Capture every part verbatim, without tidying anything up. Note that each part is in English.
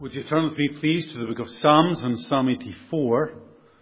Would you turn with me, please, to the book of Psalms and Psalm eighty-four.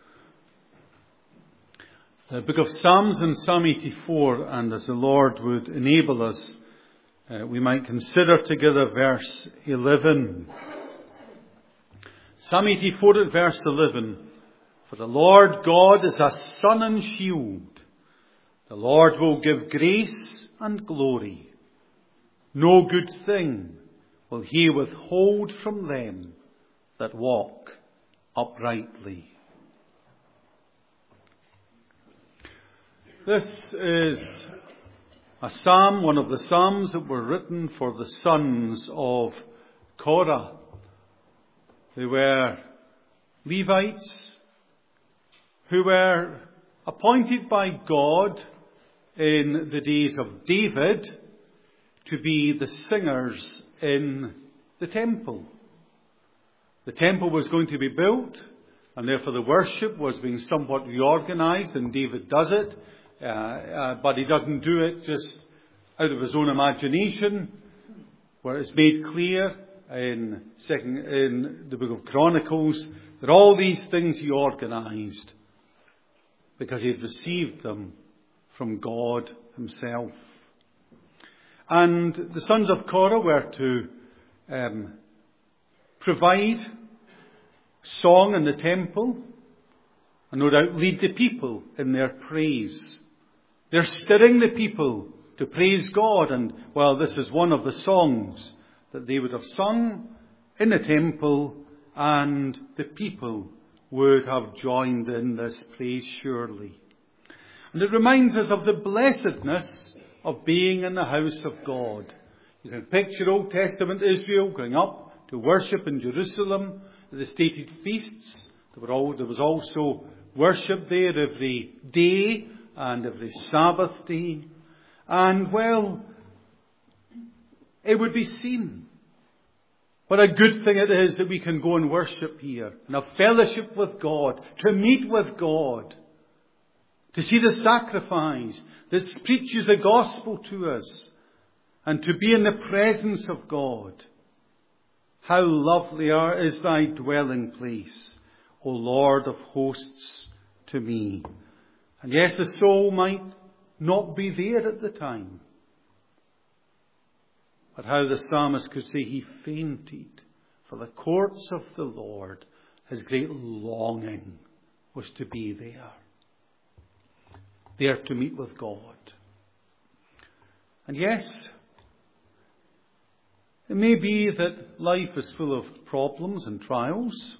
The book of Psalms and Psalm eighty-four, and as the Lord would enable us, uh, we might consider together verse eleven. Psalm eighty-four at verse eleven. For the Lord God is a sun and shield. The Lord will give grace and glory. No good thing will he withhold from them that walk uprightly. This is a psalm, one of the psalms that were written for the sons of Korah. They were Levites who were appointed by God in the days of David to be the singers in the temple. The temple was going to be built, and therefore the worship was being somewhat reorganized, and David does it, uh, uh, but he doesn't do it just out of his own imagination, where it's made clear in, second, in the book of Chronicles that all these things he organized because he had received them from God himself. And the sons of Korah were to um, provide song in the temple and no doubt lead the people in their praise. They're stirring the people to praise God, and well, this is one of the songs that they would have sung in the temple, and the people would have joined in this praise surely. And it reminds us of the blessedness of being in the house of God. You can picture Old Testament Israel going up to worship in Jerusalem at the stated feasts. There, were all, there was also worship there every day and every Sabbath day. And well, it would be seen what a good thing it is that we can go and worship here and have fellowship with God, to meet with God, to see the sacrifice that preaches the gospel to us, and to be in the presence of God. How lovely are, is thy dwelling place, O Lord of hosts, to me. And yes, the soul might not be there at the time, but how the psalmist could say he fainted for the courts of the Lord. His great longing was to be there. There to meet with God. And yes, it may be that life is full of problems and trials,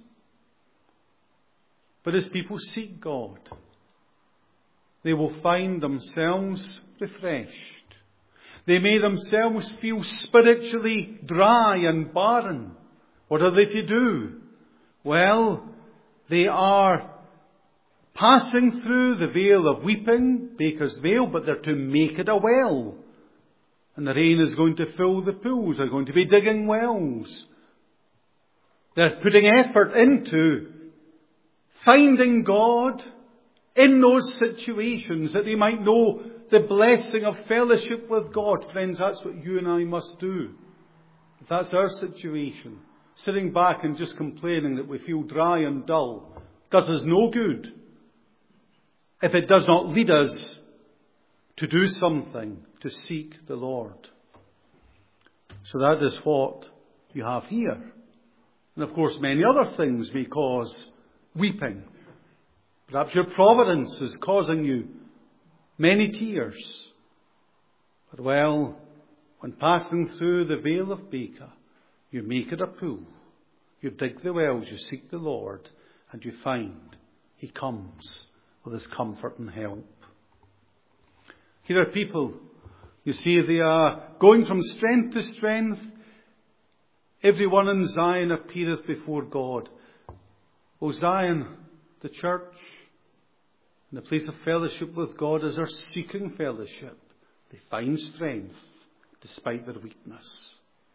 but as people seek God, they will find themselves refreshed. They may themselves feel spiritually dry and barren. What are they to do? Well, they are passing through the vale of weeping, Baker's Vale, but they're to make it a well. And the rain is going to fill the pools. They're going to be digging wells. They're putting effort into finding God in those situations that they might know the blessing of fellowship with God. Friends, that's what you and I must do. If that's our situation, sitting back and just complaining that we feel dry and dull does us no good if it does not lead us to do something to seek the Lord. So that is what you have here. And of course many other things may cause weeping. Perhaps your providence is causing you many tears. But well, when passing through the vale of Baker, you make it a pool. You dig the wells, you seek the Lord, and you find he comes with his comfort and help. Here are people, you see, they are going from strength to strength. Everyone in Zion appeareth before God. O Zion, the church, in the place of fellowship with God, as they're seeking fellowship, they find strength despite their weakness.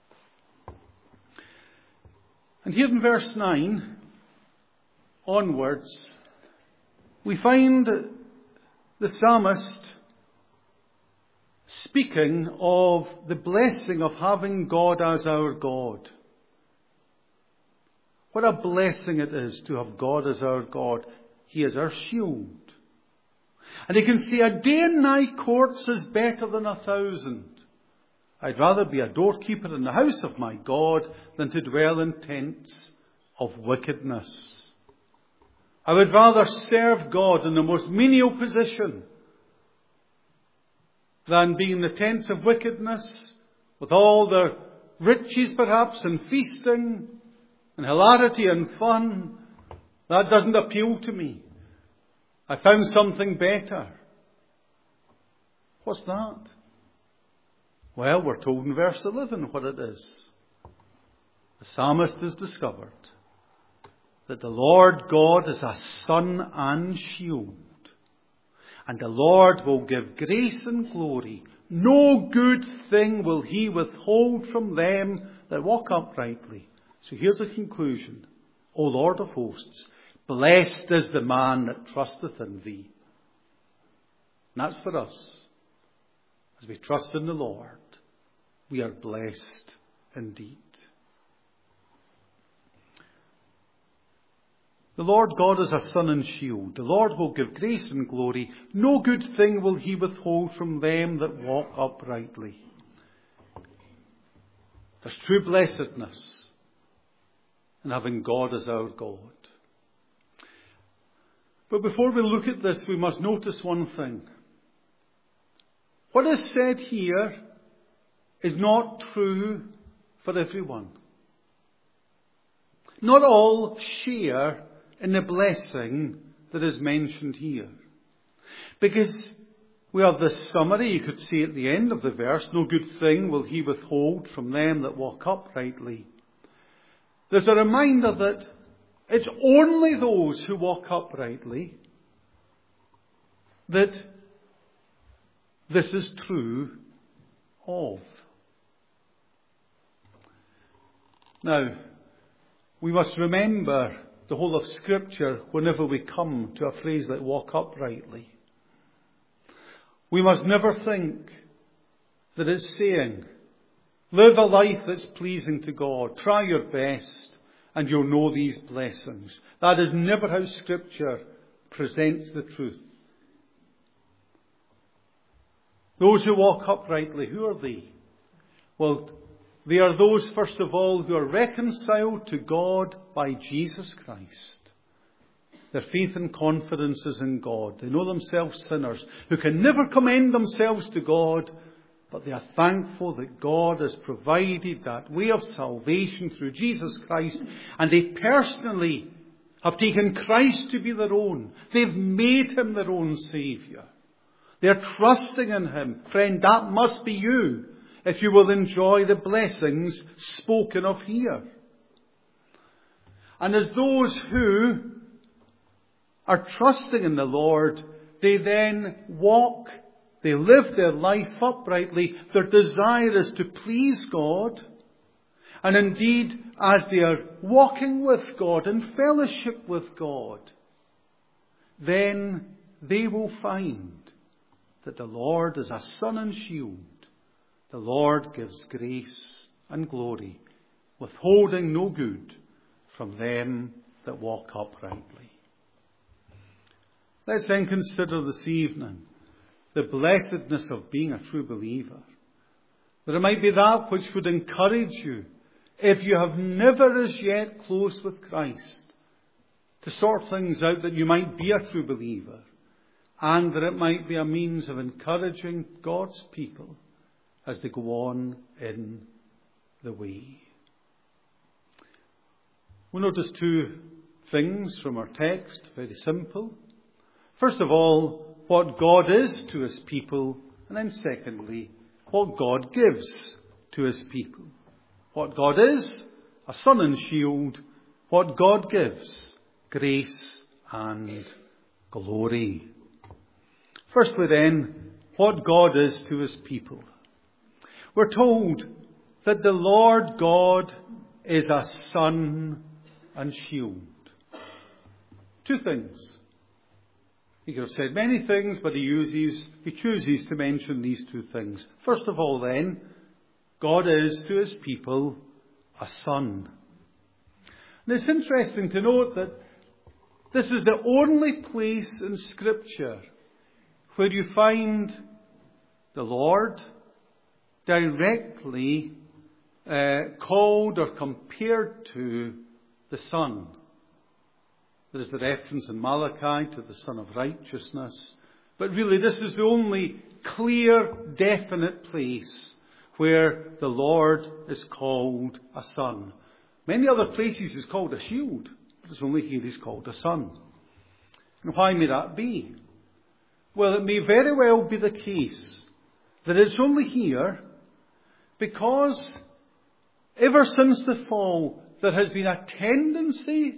And here in verse nine onwards, we find the psalmist speaking of the blessing of having God as our God. What a blessing it is to have God as our God. He is our shield. And he can say, a day in thy courts is better than a thousand. I'd rather be a doorkeeper in the house of my God than to dwell in tents of wickedness. I would rather serve God in the most menial position than be in the tents of wickedness with all the riches perhaps and feasting and hilarity and fun. That doesn't appeal to me. I found something better. What's that? Well, we're told in verse eleven what it is. The psalmist has discovered that the Lord God is a sun and shield. And the Lord will give grace and glory. No good thing will he withhold from them that walk uprightly. So here's the conclusion. O Lord of hosts, blessed is the man that trusteth in thee. And that's for us. As we trust in the Lord, we are blessed indeed. The Lord God is a sun and shield. The Lord will give grace and glory. No good thing will he withhold from them that walk uprightly. There's true blessedness in having God as our God. But before we look at this, we must notice one thing. What is said here is not true for everyone. Not all share in the blessing that is mentioned here. Because we have this summary, you could see at the end of the verse, no good thing will he withhold from them that walk uprightly. There's a reminder that it's only those who walk uprightly that this is true of. Now, we must remember the whole of Scripture whenever we come to a phrase like walk uprightly. We must never think that it's saying, live a life that's pleasing to God, try your best, and you'll know these blessings. That is never how Scripture presents the truth. Those who walk uprightly, who are they? Well, they are those, first of all, who are reconciled to God by Jesus Christ. Their faith and confidence is in God. They know themselves sinners who can never commend themselves to God, but they are thankful that God has provided that way of salvation through Jesus Christ, and they personally have taken Christ to be their own. They've made him their own Saviour. They're trusting in him. Friend, that must be you, if you will enjoy the blessings spoken of here. And as those who are trusting in the Lord, they then walk, they live their life uprightly. Their desire is to please God. And indeed, as they are walking with God in fellowship with God, then they will find that the Lord is a sun and shield. The Lord gives grace and glory, withholding no good from them that walk uprightly. Let's then consider this evening the blessedness of being a true believer. That it might be that which would encourage you, if you have never as yet closed with Christ, to sort things out that you might be a true believer, and that it might be a means of encouraging God's people as they go on in the way. We'll notice two things from our text, very simple. First of all, what God is to his people, and then secondly, what God gives to his people. What God is, a sun and shield. What God gives, grace and glory. Firstly then, what God is to his people. We're told that the Lord God is a sun and shield. Two things. He could have said many things, but he uses, he chooses to mention these two things. First of all then, God is to his people a sun. And it's interesting to note that this is the only place in Scripture where you find the Lord directly uh, called or compared to the Son. There is the reference in Malachi to the Son of Righteousness. But really this is the only clear, definite place where the Lord is called a Son. Many other places he's called a shield, but it's only here he's called a Son. And why may that be? Well, it may very well be the case that it's only here because ever since the fall there has been a tendency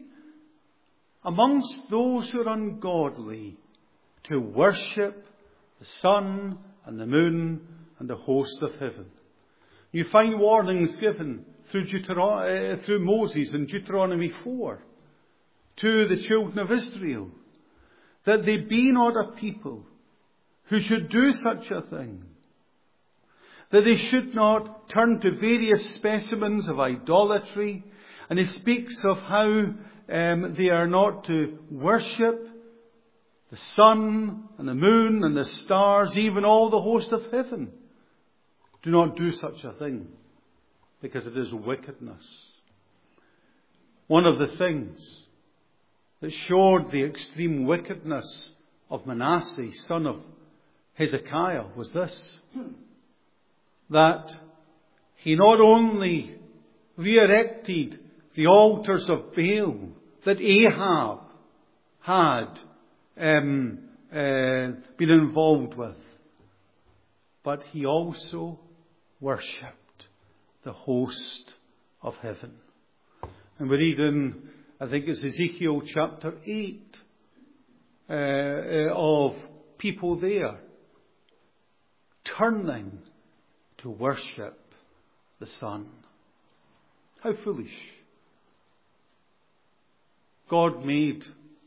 amongst those who are ungodly to worship the sun and the moon and the host of heaven. You find warnings given through, Deuteron- uh, through Moses in Deuteronomy four to the children of Israel that they be not a people who should do such a thing, that they should not turn to various specimens of idolatry. And he speaks of how um, they are not to worship the sun and the moon and the stars, even all the host of heaven. Do not do such a thing, because it is wickedness. One of the things that showed the extreme wickedness of Manasseh, son of Hezekiah, was this: that he not only re-erected the altars of Baal that Ahab had um, uh, been involved with, but he also worshipped the host of heaven. And we read in, I think it's Ezekiel chapter eight, uh, uh, of people there turning to worship the sun. How foolish. God made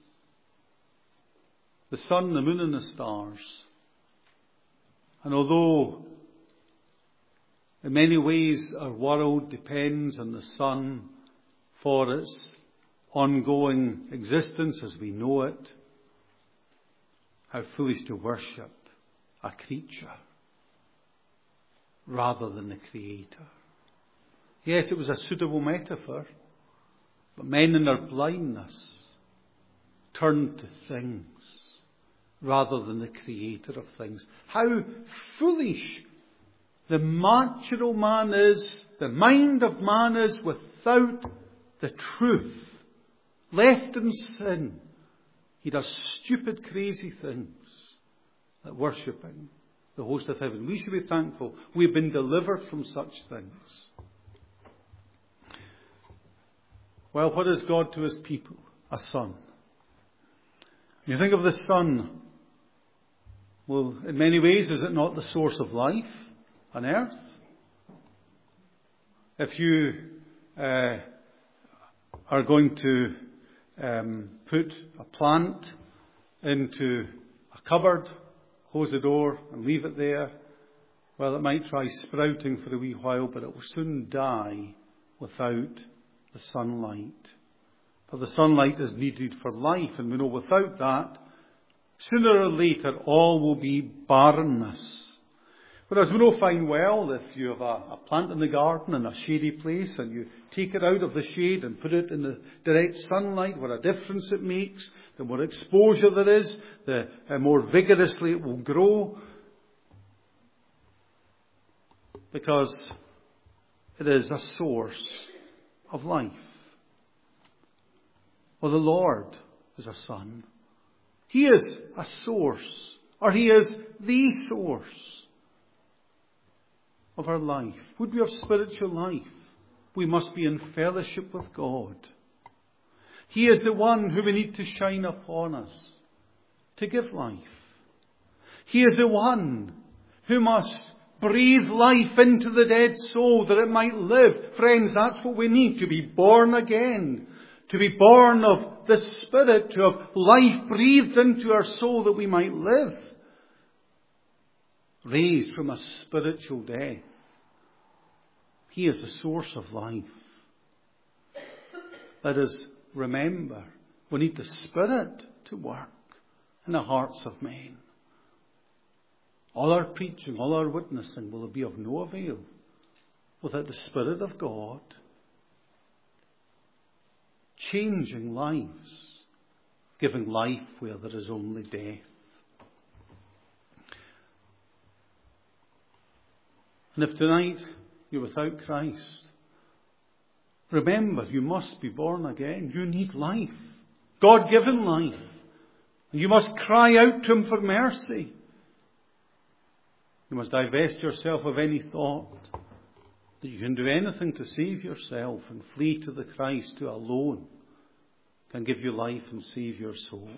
the sun, the moon and the stars. And although in many ways our world depends on the sun for its ongoing existence as we know it, how foolish to worship a creature rather than the Creator. Yes, it was a suitable metaphor, but men in their blindness turned to things rather than the Creator of things. How foolish the natural man is, the mind of man is without the truth. Left in sin, he does stupid, crazy things like worshipping the host of heaven. We should be thankful we've been delivered from such things. Well, what is God to his people? A son. You think of the sun. Well, in many ways, is it not the source of life on earth? If you uh, are going to um, put a plant into a cupboard, close the door and leave it there, well, it might try sprouting for a wee while, but it will soon die without the sunlight. For the sunlight is needed for life, and we know without that, sooner or later, all will be barrenness. Whereas we know fine well, if you have a, a plant in the garden in a shady place and you take it out of the shade and put it in the direct sunlight, what a difference it makes. The more exposure there is, the uh, more vigorously it will grow. Because it is a source of life. Well, the Lord is a son. He is a source, or he is the source of our life. Would we have spiritual life? We must be in fellowship with God. He is the one who we need to shine upon us to give life. He is the one who must breathe life into the dead soul that it might live. Friends, that's what we need, to be born again. To be born of the Spirit, to have life breathed into our soul that we might live. Raised from a spiritual death. He is the source of life. let us remember we need the Spirit to work in the hearts of men. All our preaching, all our witnessing will be of no avail without the Spirit of God changing lives, giving life where there is only death. And if tonight you're without Christ, remember you must be born again. You need life, God-given life. And you must cry out to Him for mercy. You must divest yourself of any thought that you can do anything to save yourself and flee to the Christ who alone can give you life and save your soul.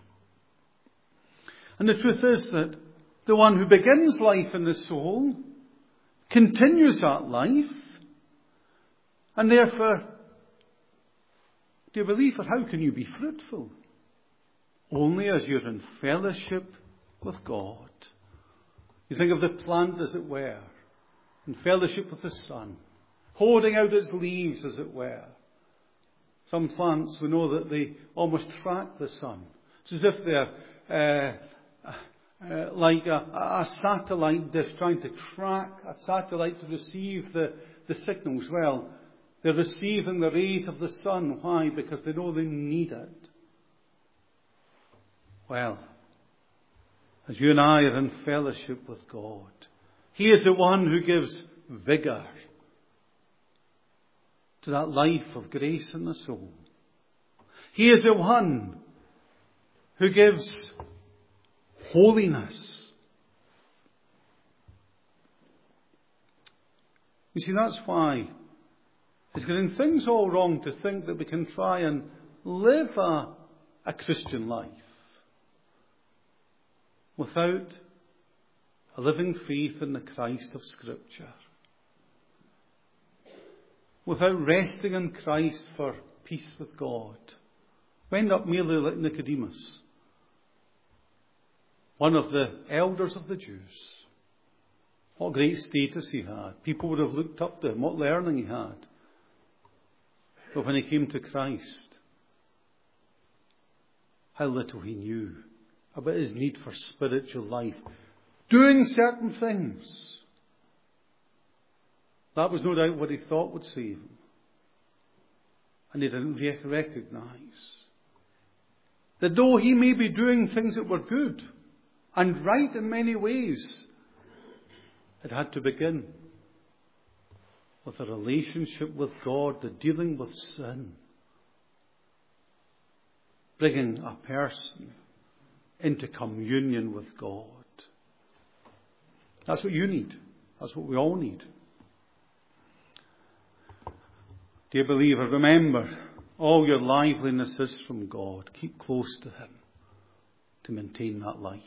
And the truth is that the one who begins life in the soul continues that life. And therefore, dear believer, how can you be fruitful? Only as you're in fellowship with God. You think of the plant, as it were, in fellowship with the sun, holding out its leaves, as it were. Some plants, we know that they almost track the sun. It's as if they're uh, uh, like a, a satellite dish trying to track a satellite to receive the, the signals. Well, they're receiving the rays of the sun. Why? Because they know they need it. Well, as you and I are in fellowship with God, He is the one who gives vigour to that life of grace in the soul. He is the one who gives holiness. You see, that's why it's getting things all wrong to think that we can try and live a, a Christian life without a living faith in the Christ of Scripture. Without resting in Christ for peace with God. We end up merely like Nicodemus, one of the elders of the Jews. What great status he had. People would have looked up to him. What learning he had. But when he came to Christ, how little he knew about his need for spiritual life. Doing certain things. That was no doubt what he thought would save him. And he didn't recognize that though he may be doing things that were good and right in many ways, it had to begin with a relationship with God, the dealing with sin. Bringing a person into communion with God. That's what you need. That's what we all need. Dear believer, remember, all your liveliness is from God. Keep close to Him to maintain that life.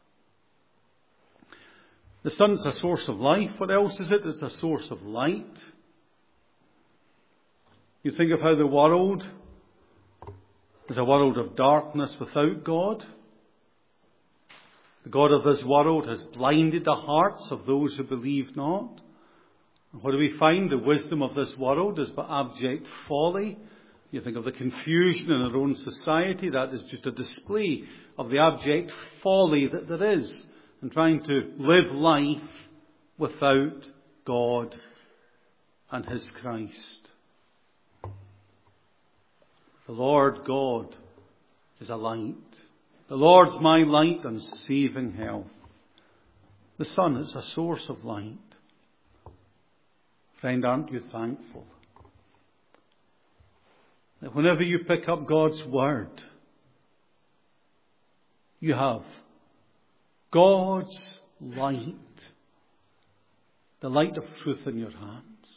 The sun's a source of life. What else is it? It's a source of light. You think of how the world is a world of darkness without God. The God of this world has blinded the hearts of those who believe not. And what do we find? The wisdom of this world is but abject folly. You think of the confusion in our own society. That is just a display of the abject folly that there is in trying to live life without God and His Christ. The Lord God is a light. The Lord's my light and saving health. The sun is a source of light. Friend, aren't you thankful that whenever you pick up God's Word, you have God's light, the light of truth in your hands?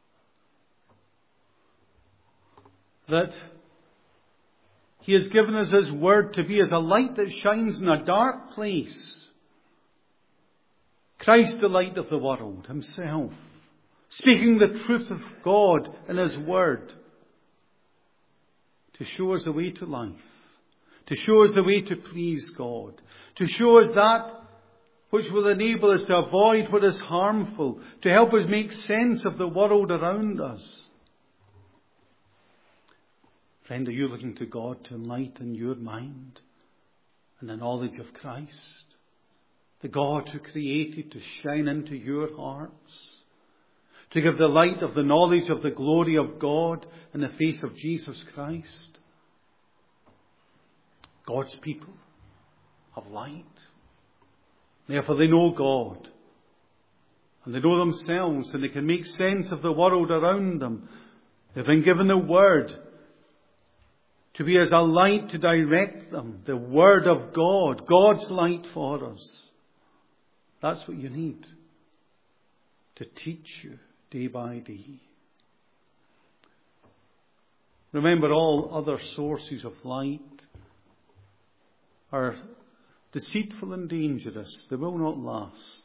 That He has given us His Word to be as a light that shines in a dark place. Christ, the light of the world, Himself, speaking the truth of God in His Word to show us the way to life, to show us the way to please God, to show us that which will enable us to avoid what is harmful, to help us make sense of the world around us. Friend, are you looking to God to enlighten your mind and the knowledge of Christ? The God who created to shine into your hearts, to give the light of the knowledge of the glory of God in the face of Jesus Christ. God's people have light. Therefore they know God. And they know themselves, and they can make sense of the world around them. They've been given the Word to be as a light to direct them. The Word of God, God's light for us. That's what you need to teach you day by day. Remember, all other sources of light are deceitful and dangerous. They will not last.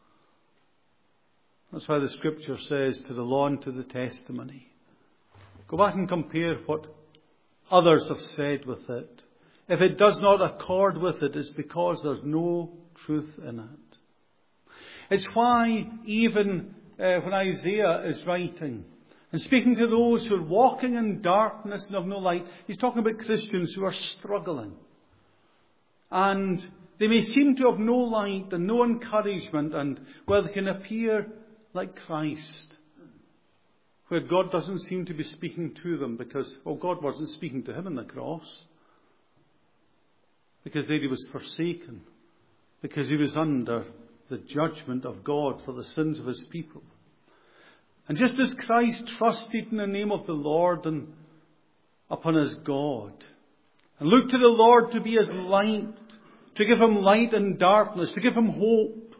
That's why the Scripture says, to the law and to the testimony. Go back and compare what others have said with it. If it does not accord with it, it's because there's no truth in it. It's why even uh, when Isaiah is writing and speaking to those who are walking in darkness and have no light, he's talking about Christians who are struggling. And they may seem to have no light and no encouragement, and well, they can appear like Christ, where God doesn't seem to be speaking to them because, well, God wasn't speaking to him on the cross. Because there he was forsaken. Because he was under the judgment of God for the sins of his people. And just as Christ trusted in the name of the Lord and upon his God, and looked to the Lord to be his light, to give him light in darkness, to give him hope,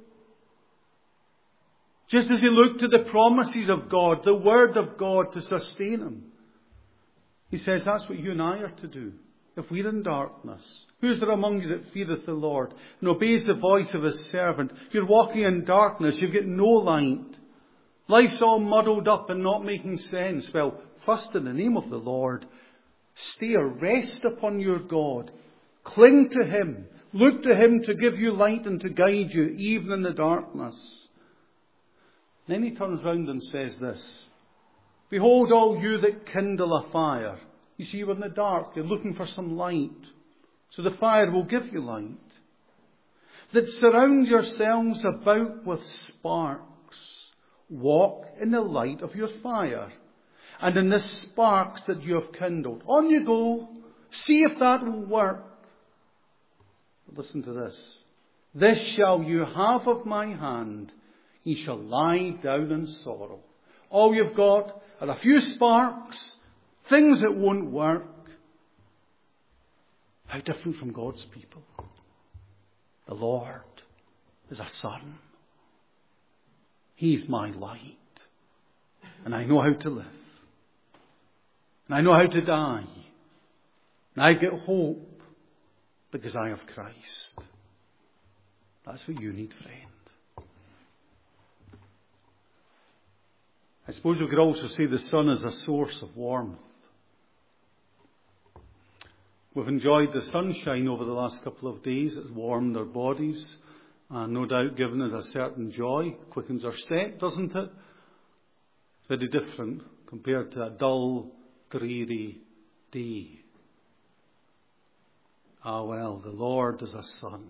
just as he looked to the promises of God, the Word of God to sustain him, he says that's what you and I are to do. If we're in darkness, who is there among you that feareth the Lord and obeys the voice of his servant? You're walking in darkness. You've got no light. Life's all muddled up and not making sense. Well, trust in the name of the Lord. Stay or rest upon your God. Cling to him. Look to him to give you light and to guide you even in the darkness. Then he turns round and says this. Behold, all you that kindle a fire. You see, you're in the dark. You're looking for some light. So the fire will give you light. That surround yourselves about with sparks. Walk in the light of your fire. And in the sparks that you have kindled. On you go. See if that will work. But listen to this. This shall you have of my hand. Ye shall lie down in sorrow. All you've got are a few sparks. Things that won't work. How different from God's people. The Lord is a sun. He's my light. And I know how to live. And I know how to die. And I get hope because I have Christ. That's what you need, friend. I suppose we could also say the sun is a source of warmth. We've enjoyed the sunshine over the last couple of days. It's warmed our bodies. And no doubt given us a certain joy. Quickens our step, doesn't it? It's very different compared to a dull, dreary day. Ah well, the Lord is a sun.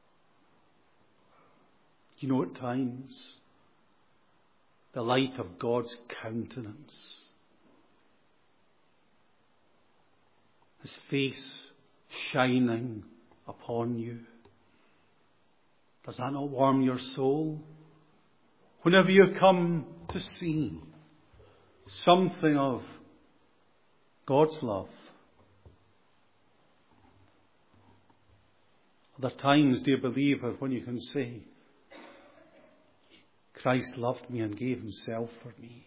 You know, at times, the light of God's countenance, his face shining upon you. Does that not warm your soul? Whenever you come to see something of God's love. Other times, dear believer, when you can say, Christ loved me and gave himself for me.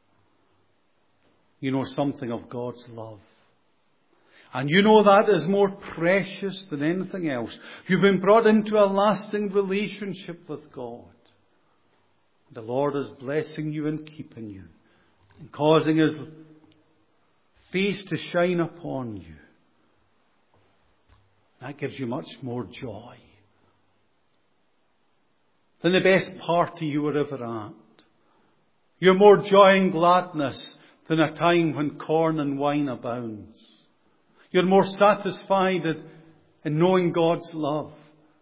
You know something of God's love. And you know that is more precious than anything else. You've been brought into a lasting relationship with God. The Lord is blessing you and keeping you and causing his face to shine upon you. That gives you much more joy than the best party you were ever at. You're more joy and gladness than a time when corn and wine abounds. You're more satisfied in, in knowing God's love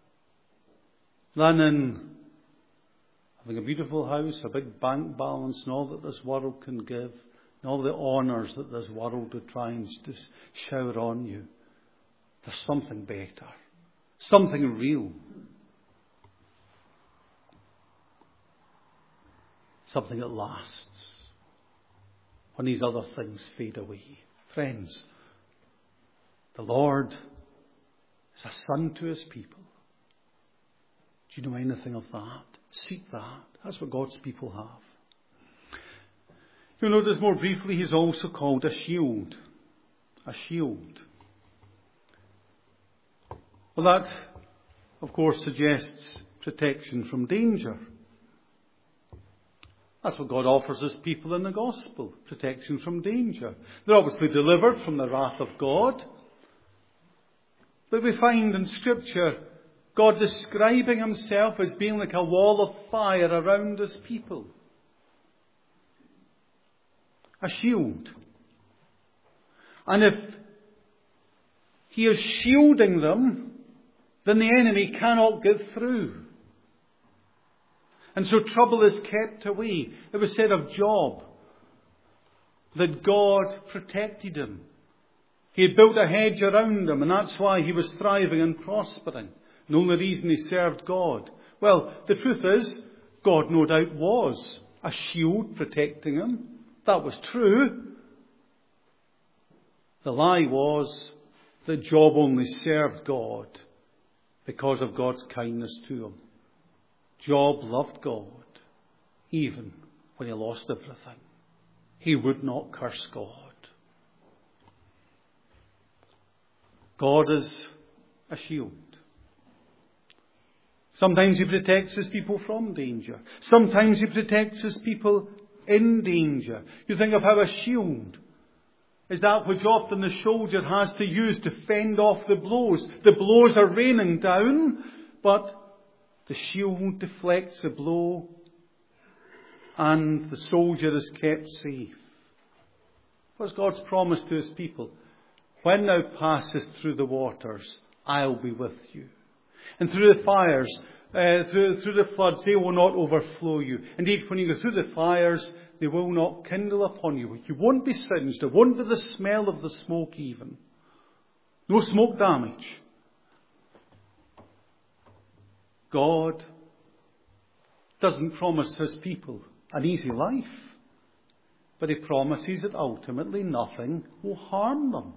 than in having a beautiful house, a big bank balance, and all that this world can give, and all the honours that this world would try and just shower on you. There's something better, something real, something that lasts when these other things fade away. Friends, the Lord is a son to his people. Do you know anything of that? Seek that. That's what God's people have. You'll notice more briefly, he's also called a shield. A shield. Well, that, of course, suggests protection from danger. That's what God offers his people in the gospel. Protection from danger. They're obviously delivered from the wrath of God. But we find in Scripture God describing himself as being like a wall of fire around his people. A shield. And if he is shielding them, then the enemy cannot get through. And so trouble is kept away. It was said of Job that God protected him. He had built a hedge around him, and that's why he was thriving and prospering. The only reason he served God. Well, the truth is, God no doubt was a shield protecting him. That was true. The lie was that Job only served God because of God's kindness to him. Job loved God, even when he lost everything. He would not curse God. God is a shield. Sometimes he protects his people from danger. Sometimes he protects his people in danger. You think of how a shield is that which often the soldier has to use to fend off the blows. The blows are raining down, but the shield deflects the blow and the soldier is kept safe. What's God's promise to his people? When thou passest through the waters, I'll be with you. And through the fires, uh, through, through the floods, they will not overflow you. Indeed, when you go through the fires, they will not kindle upon you. You won't be singed. There won't be the smell of the smoke even. No smoke damage. God doesn't promise his people an easy life, but he promises that ultimately nothing will harm them.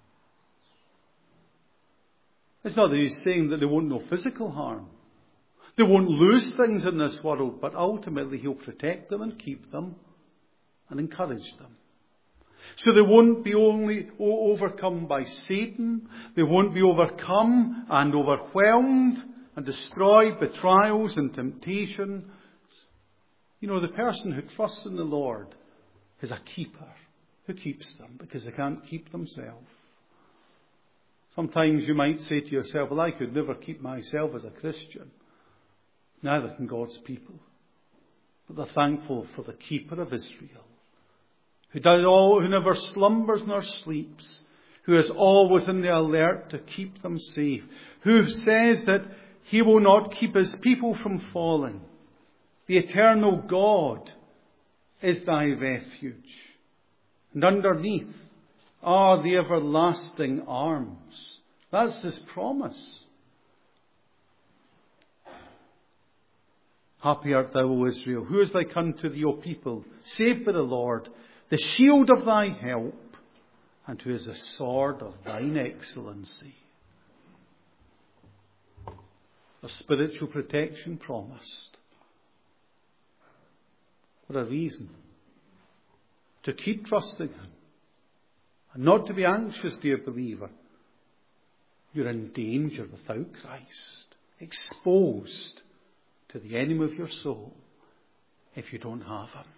It's not that he's saying that they won't know physical harm. They won't lose things in this world, but ultimately he'll protect them and keep them and encourage them. So they won't be only overcome by Satan. They won't be overcome and overwhelmed and destroyed by trials and temptations. You know, the person who trusts in the Lord is a keeper who keeps them because they can't keep themselves. Sometimes you might say to yourself, well, I could never keep myself as a Christian. Neither can God's people. But they're thankful for the keeper of Israel, who does all, who never slumbers nor sleeps, who is always in the alert to keep them safe, who says that he will not keep his people from falling. The eternal God is thy refuge. And underneath are the everlasting arms. That's his promise. Happy art thou, O Israel. Who is like unto thee, O people? Saved by the Lord, the shield of thy help, and who is the sword of thine excellency. A spiritual protection promised. What a reason to keep trusting him. And not to be anxious, dear believer. You're in danger without Christ. Exposed to the enemy of your soul if you don't have him.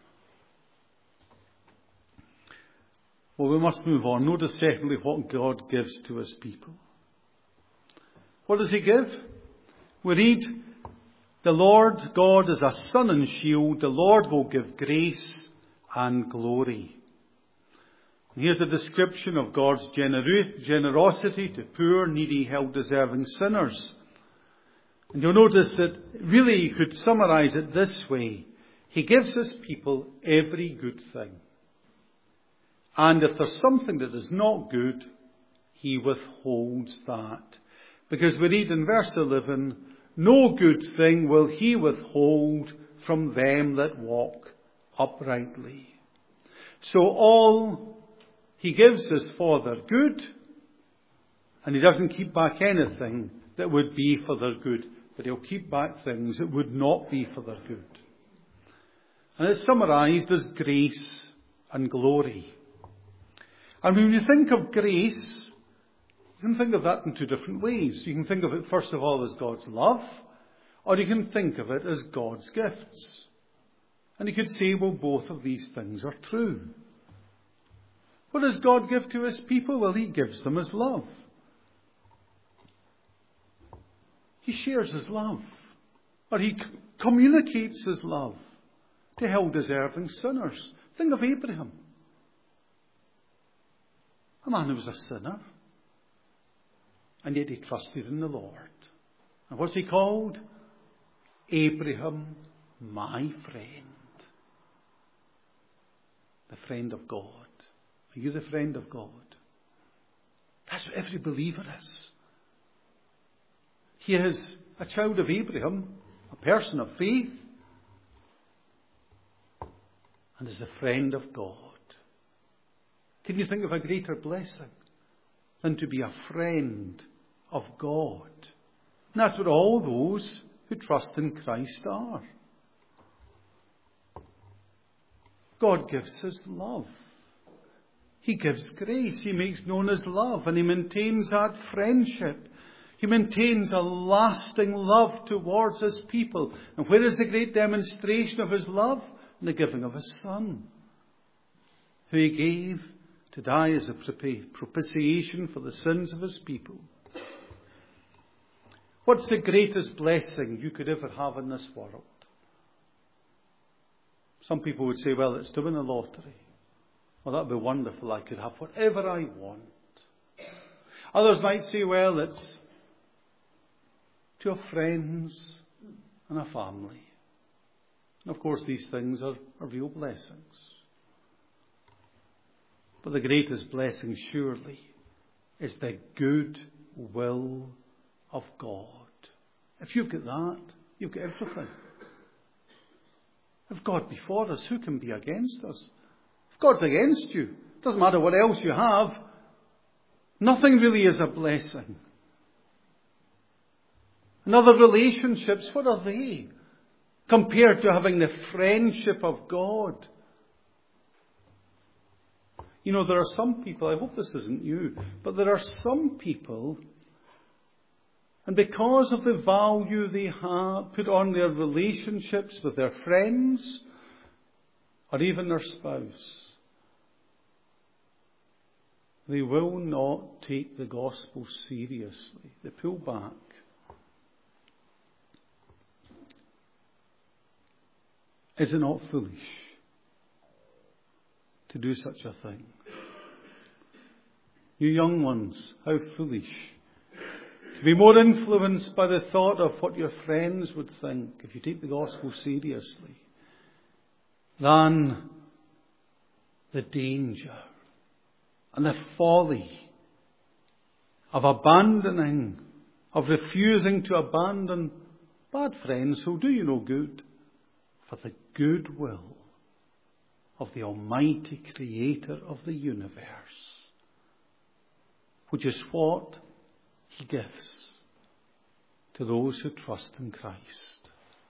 Well, we must move on. Notice secondly what God gives to his people. What does he give? We read, the Lord God is a sun and shield. The Lord will give grace and glory. Here's a description of God's gener- generosity to poor, needy, hell-deserving sinners. And you'll notice that really you could summarize it this way. He gives his people every good thing. And if there's something that is not good, he withholds that. Because we read in verse eleven, no good thing will he withhold from them that walk uprightly. So all he gives is for their good, and he doesn't keep back anything that would be for their good, but he'll keep back things that would not be for their good. And it's summarized as grace and glory. And when you think of grace, you can think of that in two different ways. You can think of it, first of all, as God's love, or you can think of it as God's gifts. And you could say, well, both of these things are true. What does God give to his people? Well, he gives them his love. He shares his love, or he c- communicates his love to hell-deserving sinners. Think of Abraham. A man who was a sinner, and yet he trusted in the Lord. And what's he called? Abraham, my friend. The friend of God. Are you the friend of God? That's what every believer is. He is a child of Abraham, a person of faith, and is a friend of God. Can you think of a greater blessing than to be a friend of God? And that's what all those who trust in Christ are. God gives his love. He gives grace. He makes known his love, and he maintains that friendship. He maintains a lasting love towards his people. And where is the great demonstration of his love? In the giving of his Son, who he gave to die as a propitiation for the sins of his people. What's the greatest blessing you could ever have in this world? Some people would say, well, it's to win a lottery. Well, that would be wonderful. I could have whatever I want. Others might say, well, it's to have friends and a family. And of course, these things are, are real blessings. But the greatest blessing, surely, is the good will of God. If you've got that, you've got everything. If God be for us, who can be against us? If God's against you, it doesn't matter what else you have. Nothing really is a blessing. And other relationships, what are they compared to having the friendship of God? You know, there are some people, I hope this isn't you, but there are some people, and because of the value they have put on their relationships with their friends, or even their spouse, they will not take the gospel seriously. They pull back. Is it not foolish to do such a thing? You young ones, how foolish. To be more influenced by the thought of what your friends would think if you take the gospel seriously than the danger and the folly of abandoning, of refusing to abandon bad friends who do you no good for the good will of the Almighty Creator of the universe, which is what He gives to those who trust in Christ.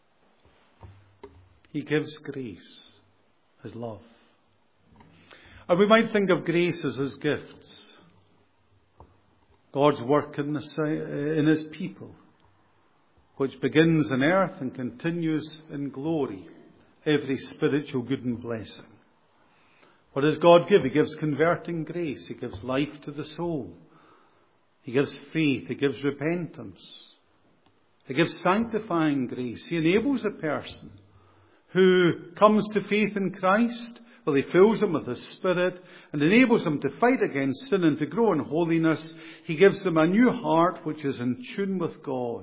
He gives grace, His love. And we might think of grace as His gifts, God's work in, the, in His people, which begins on earth and continues in glory, every spiritual good and blessing. What does God give? He gives converting grace. He gives life to the soul. He gives faith. He gives repentance. He gives sanctifying grace. He enables a person who comes to faith in Christ, Well, he fills them with his Spirit and enables them to fight against sin and to grow in holiness. He gives them a new heart which is in tune with God.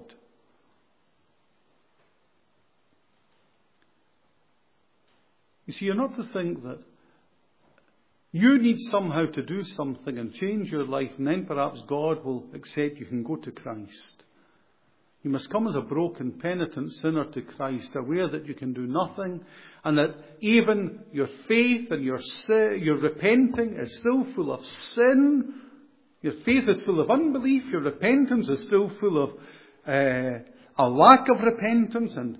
You see, you're not to think that you need somehow to do something and change your life, and then perhaps God will accept you can go to Christ. You must come as a broken, penitent sinner to Christ, aware that you can do nothing, and that even your faith and your sin, your repenting is still full of sin. Your faith is full of unbelief. Your repentance is still full of uh, a lack of repentance, and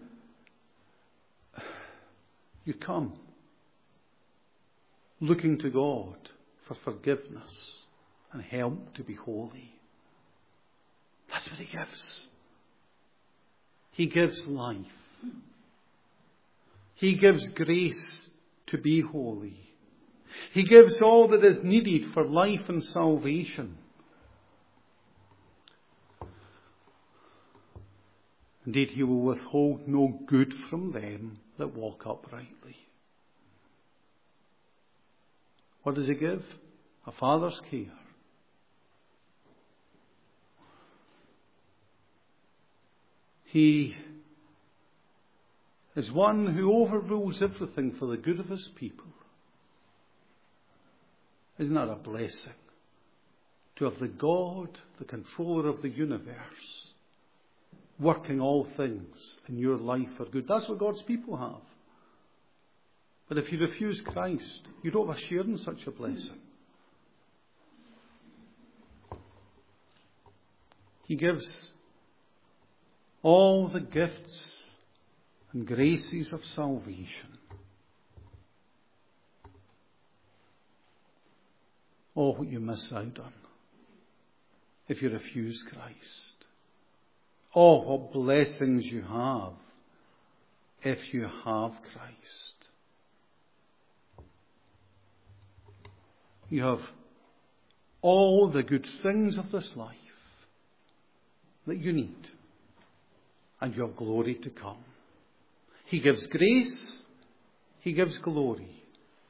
you come looking to God for forgiveness and help to be holy. That's what he gives. He gives life. He gives grace to be holy. He gives all that is needed for life and salvation. Indeed, he will withhold no good from them that walk uprightly. What does he give? A father's care. He is one who overrules everything for the good of his people. Isn't that a blessing? To have the God, the controller of the universe, working all things in your life for good. That's what God's people have. But if you refuse Christ, you don't have a share in such a blessing. He gives all the gifts and graces of salvation. Oh, what you miss out on if you refuse Christ. Oh, what blessings you have if you have Christ. You have all the good things of this life that you need, and you have glory to come. He gives grace, he gives glory.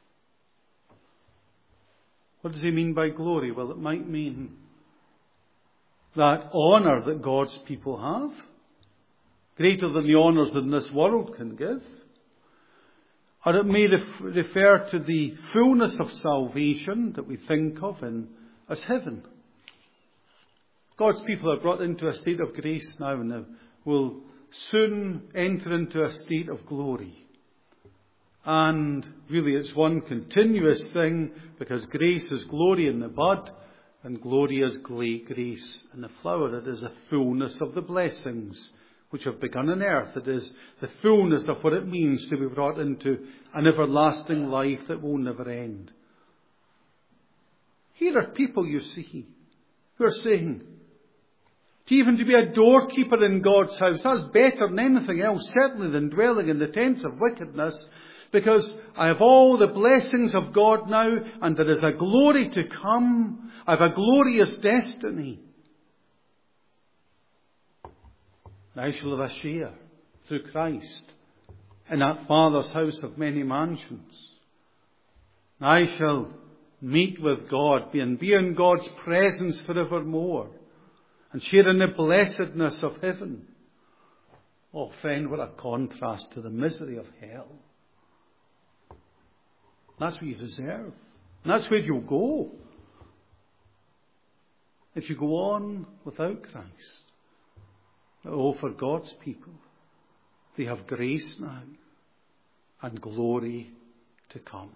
What does he mean by glory? Well, it might mean that honour that God's people have, greater than the honours that this world can give. Or it may ref- refer to the fullness of salvation that we think of in, as heaven. God's people are brought into a state of grace now and will soon enter into a state of glory. And really it's one continuous thing, because grace is glory in the bud and glory is grace in the flower. It is the fullness of the blessings which have begun on earth. It is the fullness of what it means to be brought into an everlasting life that will never end. Here are people, you see, who are saying, to even to be a doorkeeper in God's house, that's better than anything else, certainly than dwelling in the tents of wickedness, because I have all the blessings of God now, and there is a glory to come. I have a glorious destiny. I shall have a share through Christ in that Father's house of many mansions. I shall meet with God and be in God's presence forevermore and share in the blessedness of heaven. Oh, friend, what a contrast to the misery of hell. That's what you deserve. And that's where you'll go if you go on without Christ. Oh, for God's people, they have grace now and glory to come.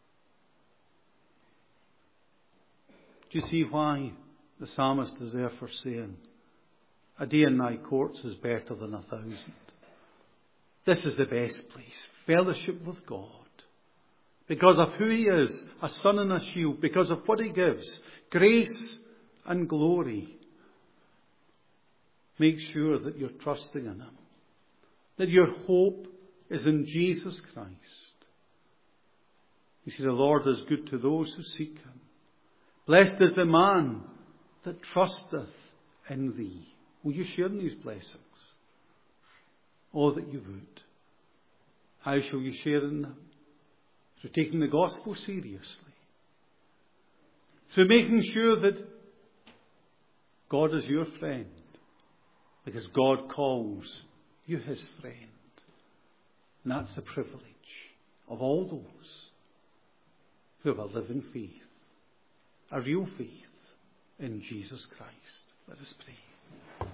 Do you see why the psalmist is therefore saying, a day in thy courts is better than a thousand? This is the best place, fellowship with God. Because of who he is, a sun and a shield, because of what he gives, grace and glory. Make sure that you're trusting in him, that your hope is in Jesus Christ. You see, the Lord is good to those who seek him. Blessed is the man that trusteth in thee. Will you share in these blessings? Oh, that you would. How shall you share in them? through taking the gospel seriously, through making sure that God is your friend, because God calls you his friend. And that's the privilege of all those who have a living faith, a real faith in Jesus Christ. Let us pray.